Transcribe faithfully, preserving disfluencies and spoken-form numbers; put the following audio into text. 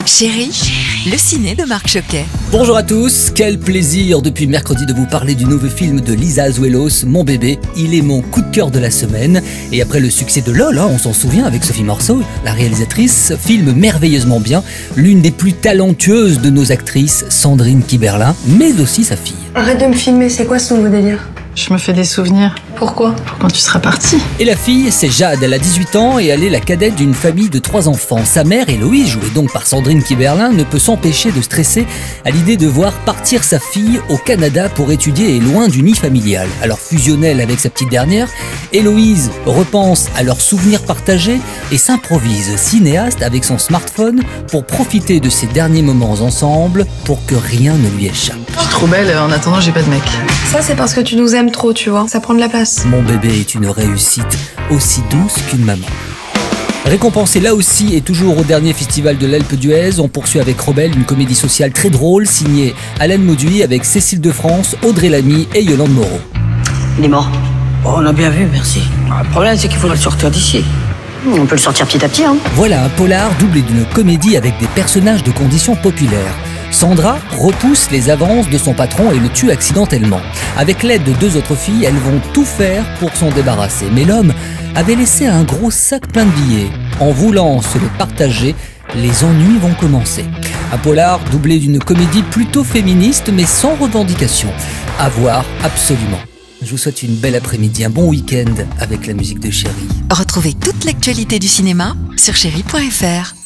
Chérie, le ciné de Marc Choquet. Bonjour à tous, quel plaisir depuis mercredi de vous parler du nouveau film de Lisa Azuelos, Mon bébé. Il est mon coup de cœur de la semaine. Et après le succès de LOL, hein, on s'en souvient avec Sophie Marceau, la réalisatrice, filme merveilleusement bien l'une des plus talentueuses de nos actrices, Sandrine Kiberlin, mais aussi sa fille. Arrête de me filmer, c'est quoi ce nouveau délire? Je me fais des souvenirs. Pourquoi? Pour quand tu seras partie. Et la fille, c'est Jade, elle a dix-huit ans et elle est la cadette d'une famille de trois enfants. Sa mère, Héloïse, jouée donc par Sandrine Kiberlin, ne peut s'empêcher de stresser à l'idée de voir partir sa fille au Canada pour étudier et loin du nid familial. Alors fusionnelle avec sa petite dernière, Héloïse repense à leurs souvenirs partagés et s'improvise cinéaste avec son smartphone pour profiter de ces derniers moments ensemble pour que rien ne lui échappe. Je suis trop belle, en attendant j'ai pas de mec. Ça c'est parce que tu nous aimes trop, tu vois. Ça prend de la place. Mon bébé est une réussite aussi douce qu'une maman. Récompensé là aussi et toujours au dernier festival de l'Alpe d'Huez, on poursuit avec Rebelle, une comédie sociale très drôle signée Alain Mauduit avec Cécile de France, Audrey Lamy et Yolande Moreau. Il est mort. Oh, on a bien vu, merci. Le problème, c'est qu'il faudrait le sortir d'ici. On peut le sortir petit à petit, hein. Voilà un polar doublé d'une comédie avec des personnages de conditions populaires. Sandra repousse les avances de son patron et le tue accidentellement. Avec l'aide de deux autres filles, elles vont tout faire pour s'en débarrasser. Mais l'homme avait laissé un gros sac plein de billets. En voulant se le partager, les ennuis vont commencer. Un polar doublé d'une comédie plutôt féministe mais sans revendication. À voir absolument. Je vous souhaite une belle après-midi, un bon week-end avec la musique de Chérie. Retrouvez toute l'actualité du cinéma sur chérie point f r.